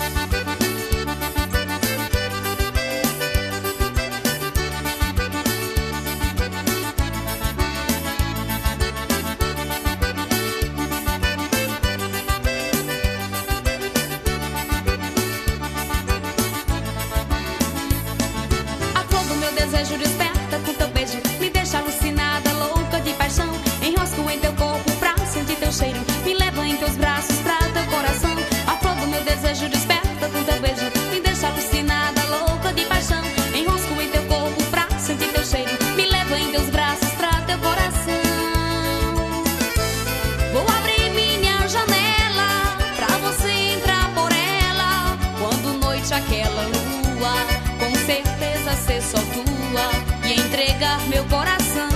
Desejo desperta com teu beijo, me deixa alucinada, louca de paixão. Enrosco em teu corpo pra sentir teu cheiro, me leva em teus braços pra teu coração. A flor do meu desejo desperta com teu beijo, me deixa alucinada, louca de paixão. Enrosco em teu corpo pra sentir teu cheiro, me leva em teus braços pra teu coração. Vou abrir minha janela pra você entrar por ela, quando noite aquela lua, com certeza ser só tua, e entregar meu coração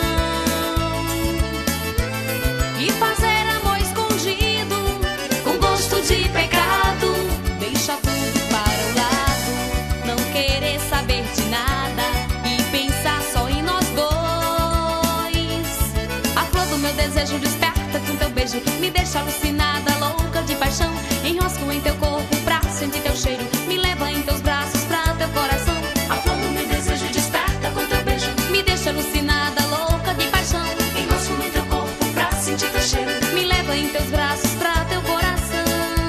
e fazer amor escondido, com gosto de pecado. Deixa tudo para o lado, não querer saber de nada e pensar só em nós dois. A flor do meu desejo desperta com teu beijo, me deixa alucinada, louca de paixão. Enrosco em teu corpo pra sentir teu cheiro, me leva em teus braços pra teu coração. A flor do meu desejo desperta com teu beijo, me deixa alucinada, louca de paixão. Enrosco em teu corpo pra sentir teu cheiro, me leva em teus braços pra teu coração.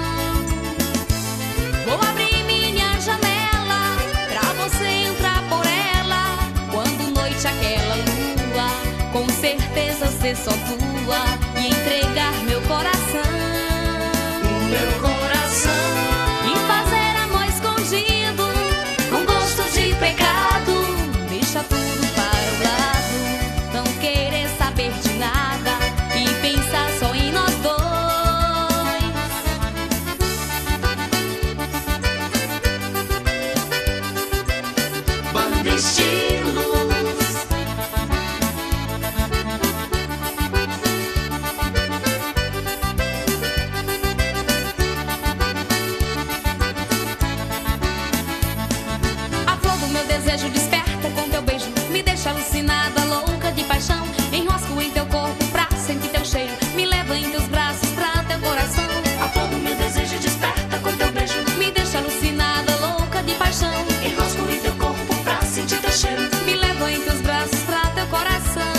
Vou abrir minha janela pra você entrar por ela, quando noite aquela lua, com certeza ser só tua, e entregar meu coração, o meu coração, e fazer amor escondido, com gosto de pecado. Deixa tudo para o lado, não querer saber de nada e pensar só em nós dois. Banda Estilos. A flor do meu desejo desperta com teu beijo, me deixa alucinada, louca de paixão. Enrosco em teu corpo pra sentir teu cheiro, me leva em teus braços pra teu coração. A flor do meu desejo desperta com teu beijo, Me deixa alucinada, louca de paixão. enrosco em teu corpo pra sentir teu cheiro, Me leva em teus braços pra teu coração.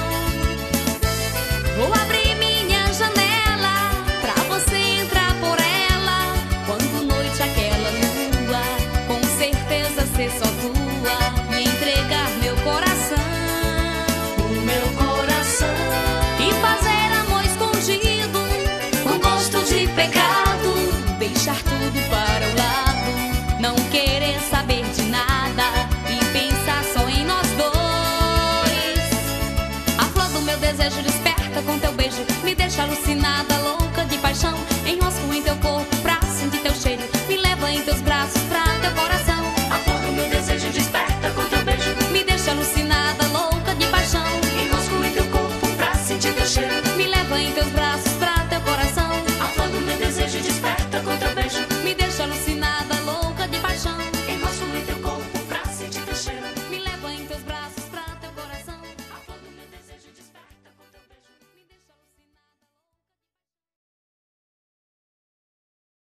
Vou abrir minha janela pra você entrar por ela, quando noite aquela lua, com certeza ser só tua, e entregar meu coração, o meu coração, e fazer amor escondido, com gosto de pecado. Deixar tudo para o lado, não querer saber de nada e pensar só em nós dois. A flor do meu desejo desperta com teu beijo, me deixa alucinada, louca de paixão. Enrosco em teu corpo